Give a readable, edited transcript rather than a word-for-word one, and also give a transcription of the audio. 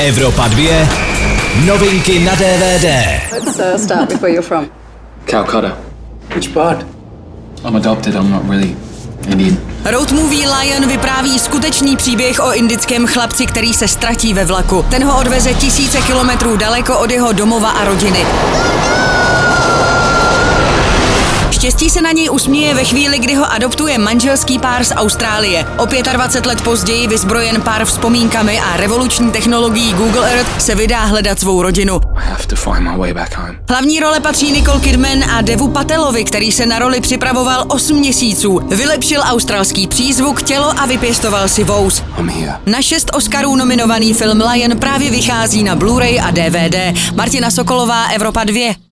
Evropa 2. Novinky na DVD. Let's start with where you're from. Calcutta. Which part? I'm adopted, I'm not really Indian. Road movie Lion vypráví skutečný příběh o indickém chlapci, který se ztratí ve vlaku. Ten ho odveze tisíce kilometrů daleko od jeho domova a rodiny. Štěstí se na něj usměje ve chvíli, kdy ho adoptuje manželský pár z Austrálie. O 25 let později vyzbrojen pár vzpomínkami a revoluční technologií Google Earth se vydá hledat svou rodinu. I have to find my way back home. Hlavní role patří Nicole Kidman a Devu Patelovi, který se na roli připravoval 8 měsíců. Vylepšil australský přízvuk, tělo a vypěstoval si vous. I'm here. Na 6 Oscarů nominovaný film Lion právě vychází na Blu-ray a DVD. Martina Sokolová, Evropa 2.